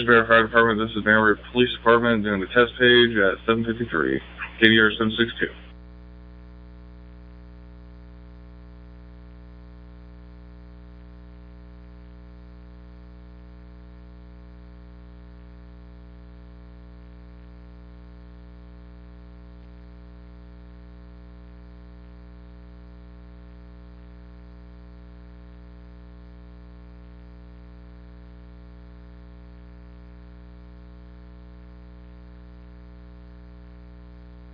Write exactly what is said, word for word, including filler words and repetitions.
Bear Fire Department, this is Banbury Police Department doing the test page at seven fifty-three. K D R seven six two.